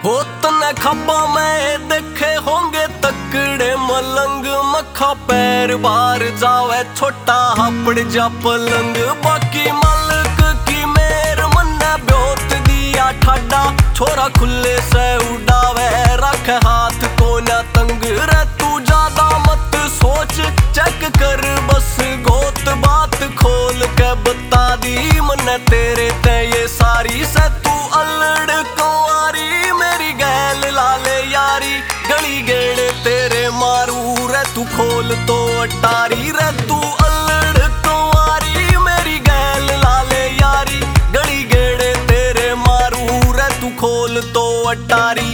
हो तने खब्बा में देखे होंगे तकड़े मलंग, मखा पैर बार जावे छोटा हापड़ जा पलंग। बाकी मालिक की मेर मन्ने ब्योत दिया ठाडा, छोरा खुले से उड़ावे रख हाथ को न तंग। रे तू ज्यादा मत सोच चेक कर बस गोत, बात खोल के बता दी मन्ने तेरे ते ये सारी से। तू अल्लड़ कुंवारी मेरी गैल लाले यारी, गली गेड़े तेरे मारू रे तू खोल तो अटारी। रे तू अल्लड़ कुंवारी मेरी गैल लाले यारी, गली गेड़े तेरे मारू रे तू खोल तो अटारी।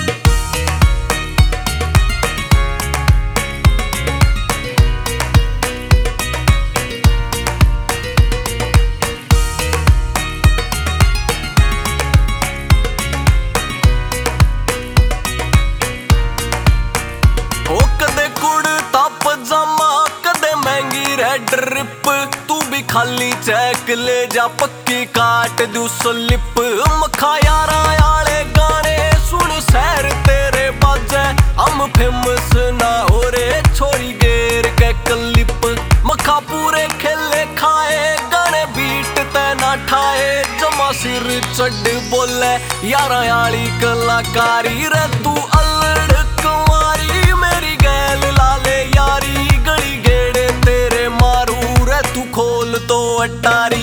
ड्रिप तू भी खाली चेक ले जा पक्की काट दू स्लिप। मखा यारा आले गाने सुन सैर तेरे बाजे, हम फेमस ना हो रे छोरी गेर के क्लिप। मखा पूरे खेले खाए गाने बीट ते ना ठाए, जमा सिर चढ़ बोले यारा आली कलाकारी। रे तू अल्लड़ कुंवारी मेरी गैल लाले यारी, गली गेड़े तेरे मारू रे तू खोल तो अटारी।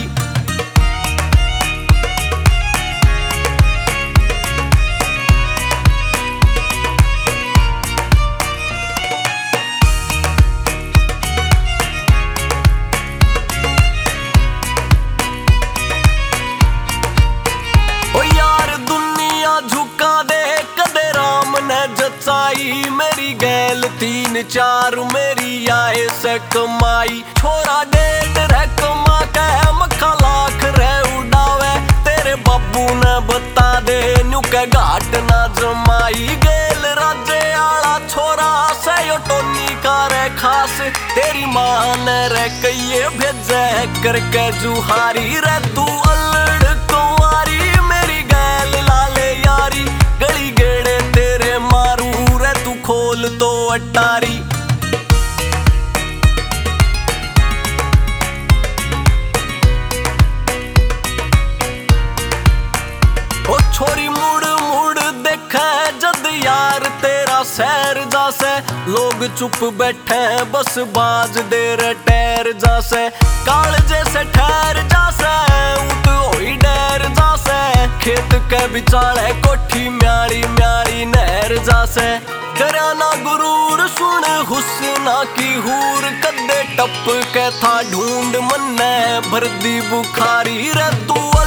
ओ यार दुनिया झुका दे कदे राम ने जचाई, मेरी गैल 3-4 मेरी आए से कमाई। छोरा डेढ़ रह कमा के मखा लाख रह उड़ावे, तेरे बाबू ने बता दे न्यू के घाट ना जमाई। गेल राजे आला छोरा से यो टोनी का रे खास, तेरी मां ने रे कहिए भेजे करके जुहारी। रे तू अल्लड़ कुंवारी मेरी गैल लाले यारी, गली गेड़े तेरे मारू रे तू खोल तो अटारी। ओ छोरी मुड़ मुड़ देखे जद यार तेरा सैर जासे, लोग चुप बैठे बस बाज दे रे टैर जासे। काल जैसे ठहर जासे ऊट होई डैर जासे, खेत के बिचाले कोठी म्याड़ी म्याड़ी नहर जासे। डरा ना गुरूर सुन हुस्ना की हूर, कदे टप के था ढूंढ मन्ने भर दी बुखारी। रे तू